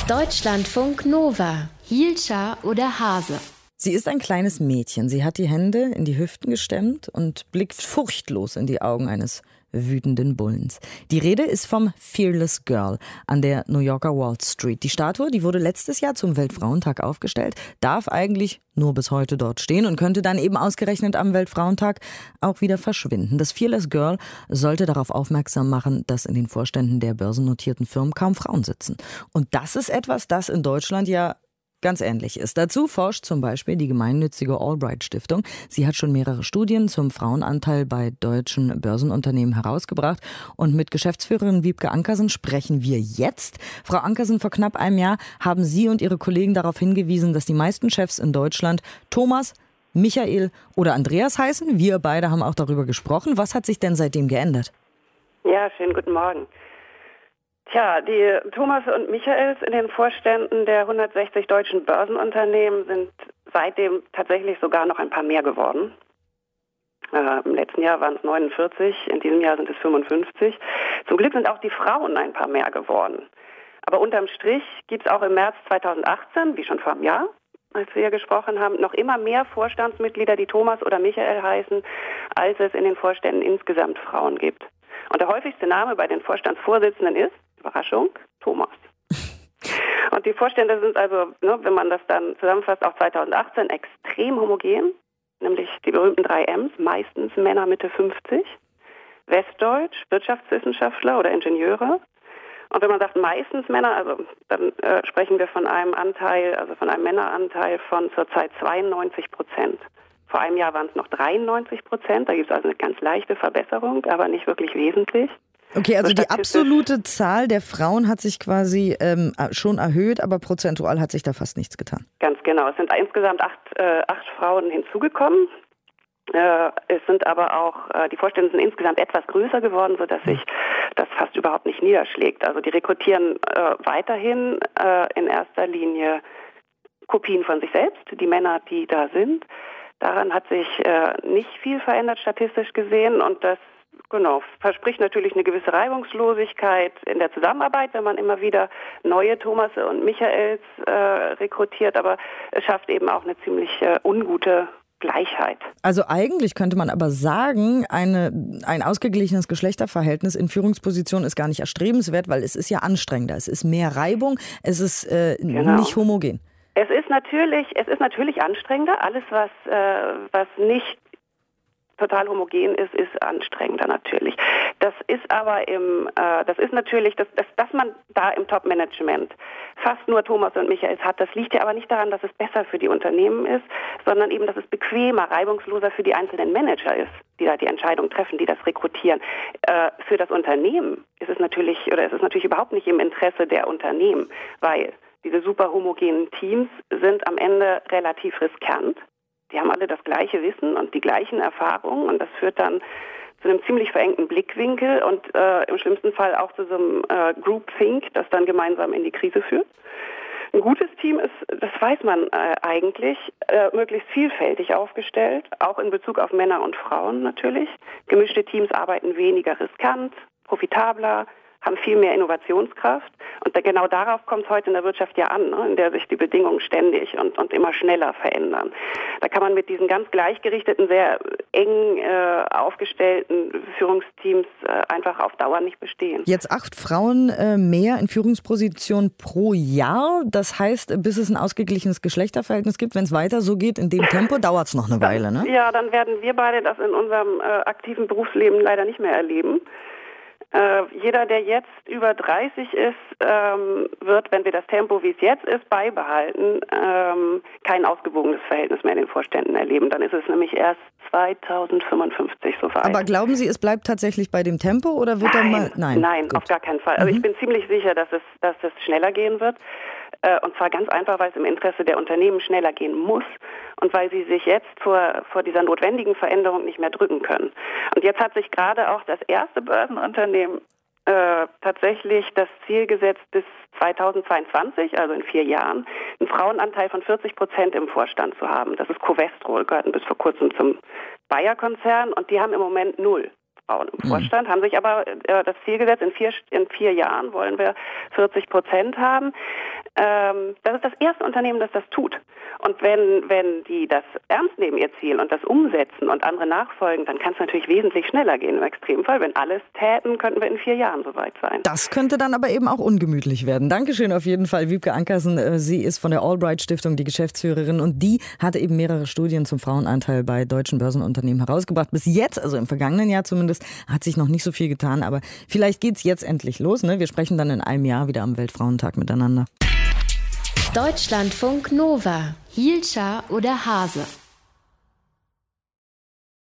Deutschlandfunk Nova. Hielscher oder Hase? Sie ist ein kleines Mädchen. Sie hat die Hände in die Hüften gestemmt und blickt furchtlos in die Augen eines wütenden Bullens. Die Rede ist vom Fearless Girl an der New Yorker Wall Street. Die Statue, die wurde letztes Jahr zum Weltfrauentag aufgestellt, darf eigentlich nur bis heute dort stehen und könnte dann eben ausgerechnet am Weltfrauentag auch wieder verschwinden. Das Fearless Girl sollte darauf aufmerksam machen, dass in den Vorständen der börsennotierten Firmen kaum Frauen sitzen. Und das ist etwas, das in Deutschland ja ganz ähnlich ist. Dazu forscht zum Beispiel die gemeinnützige Albright-Stiftung. Sie hat schon mehrere Studien zum Frauenanteil bei deutschen Börsenunternehmen herausgebracht. Und mit Geschäftsführerin Wiebke Ankersen sprechen wir jetzt. Frau Ankersen, vor knapp einem Jahr haben Sie und Ihre Kollegen darauf hingewiesen, dass die meisten Chefs in Deutschland Thomas, Michael oder Andreas heißen. Wir beide haben auch darüber gesprochen. Was hat sich denn seitdem geändert? Ja, schönen guten Morgen. Tja, die Thomas und Michaels in den Vorständen der 160 deutschen Börsenunternehmen sind seitdem tatsächlich sogar noch ein paar mehr geworden. Im letzten Jahr waren es 49, in diesem Jahr sind es 55. Zum Glück sind auch die Frauen ein paar mehr geworden. Aber unterm Strich gibt es auch im März 2018, wie schon vor einem Jahr, als wir hier gesprochen haben, noch immer mehr Vorstandsmitglieder, die Thomas oder Michael heißen, als es in den Vorständen insgesamt Frauen gibt. Und der häufigste Name bei den Vorstandsvorsitzenden ist, Überraschung, Thomas. Und die Vorstände sind also, wenn man das dann zusammenfasst, auch 2018 extrem homogen, nämlich die berühmten 3 M's, meistens Männer Mitte 50, Westdeutsch, Wirtschaftswissenschaftler oder Ingenieure. Und wenn man sagt meistens Männer, also dann sprechen wir von einem Anteil, also von einem Männeranteil von zurzeit 92%. Vor einem Jahr waren es noch 93%, da gibt es also eine ganz leichte Verbesserung, aber nicht wirklich wesentlich. Okay, also die absolute Zahl der Frauen hat sich quasi schon erhöht, aber prozentual hat sich da fast nichts getan. Ganz genau. Es sind insgesamt acht Frauen hinzugekommen. Es sind aber auch, die Vorstände sind insgesamt etwas größer geworden, sodass sich das fast überhaupt nicht niederschlägt. Also die rekrutieren weiterhin in erster Linie Kopien von sich selbst, die Männer, die da sind. Daran hat sich nicht viel verändert statistisch gesehen und das verspricht natürlich eine gewisse Reibungslosigkeit in der Zusammenarbeit, wenn man immer wieder neue Thomas und Michaels rekrutiert, aber es schafft eben auch eine ziemlich ungute Gleichheit. Also eigentlich könnte man aber sagen, ein ausgeglichenes Geschlechterverhältnis in Führungspositionen ist gar nicht erstrebenswert, weil es ist ja anstrengender, es ist mehr Reibung, es ist nicht homogen. Es ist natürlich anstrengender, alles was nicht total homogen ist anstrengender natürlich. Das ist aber dass man da im Top-Management fast nur Thomas und Michaels hat, das liegt ja aber nicht daran, dass es besser für die Unternehmen ist, sondern eben, dass es bequemer, reibungsloser für die einzelnen Manager ist, die da die Entscheidung treffen, die das rekrutieren. Für das Unternehmen ist es natürlich überhaupt nicht im Interesse der Unternehmen, weil diese super homogenen Teams sind am Ende relativ riskant. Die haben alle das gleiche Wissen und die gleichen Erfahrungen und das führt dann zu einem ziemlich verengten Blickwinkel und im schlimmsten Fall auch zu so einem Groupthink, das dann gemeinsam in die Krise führt. Ein gutes Team ist, das weiß man eigentlich, möglichst vielfältig aufgestellt, auch in Bezug auf Männer und Frauen natürlich. Gemischte Teams arbeiten weniger riskant, profitabler, haben viel mehr Innovationskraft. Und genau darauf kommt es heute in der Wirtschaft ja an, in der sich die Bedingungen ständig und immer schneller verändern. Da kann man mit diesen ganz gleichgerichteten, sehr eng aufgestellten Führungsteams einfach auf Dauer nicht bestehen. Jetzt 8 Frauen mehr in Führungspositionen pro Jahr. Das heißt, bis es ein ausgeglichenes Geschlechterverhältnis gibt, wenn es weiter so geht, in dem Tempo, dauert es noch eine Weile, ne? Ja, dann werden wir beide das in unserem aktiven Berufsleben leider nicht mehr erleben. Jeder, der jetzt über 30 ist, wird, wenn wir das Tempo, wie es jetzt ist, beibehalten, kein ausgewogenes Verhältnis mehr in den Vorständen erleben. Dann ist es nämlich erst 2055 soweit. Aber glauben Sie, es bleibt tatsächlich bei dem Tempo oder wird dann mal... Nein, auf gar keinen Fall. Also ich bin ziemlich sicher, dass es schneller gehen wird. Und zwar ganz einfach, weil es im Interesse der Unternehmen schneller gehen muss und weil sie sich jetzt vor dieser notwendigen Veränderung nicht mehr drücken können. Und jetzt hat sich gerade auch das erste Börsenunternehmen tatsächlich das Ziel gesetzt, bis 2022, also in 4 Jahren, einen Frauenanteil von 40% im Vorstand zu haben. Das ist Covestro, gehörten bis vor kurzem zum Bayer-Konzern und die haben im Moment 0 Frauen im Vorstand, haben sich aber das Ziel gesetzt, in vier Jahren wollen wir 40% haben. Das ist das erste Unternehmen, das das tut. Und wenn die das ernst nehmen, ihr Ziel, und das umsetzen und andere nachfolgen, dann kann es natürlich wesentlich schneller gehen im Extremfall. Wenn alles täten, könnten wir in 4 Jahren soweit sein. Das könnte dann aber eben auch ungemütlich werden. Dankeschön auf jeden Fall, Wiebke Ankersen. Sie ist von der Albright Stiftung die Geschäftsführerin und die hatte eben mehrere Studien zum Frauenanteil bei deutschen Börsenunternehmen herausgebracht. Bis jetzt, also im vergangenen Jahr zumindest, hat sich noch nicht so viel getan, aber vielleicht geht's jetzt endlich los. Ne? Wir sprechen dann in einem Jahr wieder am Weltfrauentag miteinander. Deutschlandfunk Nova. Hielscher oder Hase?